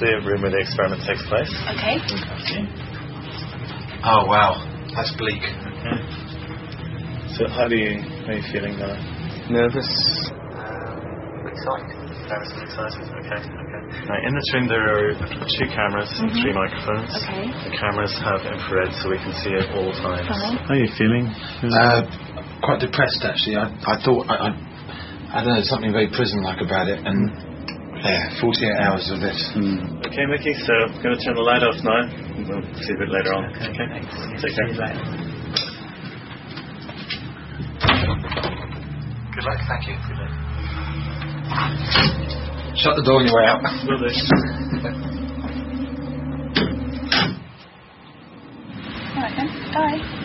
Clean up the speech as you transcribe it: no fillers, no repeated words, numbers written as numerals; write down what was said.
the room where the experiment takes place. Okay. Oh wow, that's bleak. Okay. So how are you feeling now? Nervous. Excited. Nervous and excited. Okay. Now in this room there are 2 cameras and 3 microphones. Okay. The cameras have infrared so we can see at all times. Fine. How are you feeling? Quite depressed actually. I thought I don't know, something very prison-like about it, and 48 hours of this. Okay, Mickey. So I'm going to turn the light off now. We'll see a bit later on. Okay. Take care. Good luck. Thank you. Good luck. Shut the door on your way out. Will do. All right then. Bye.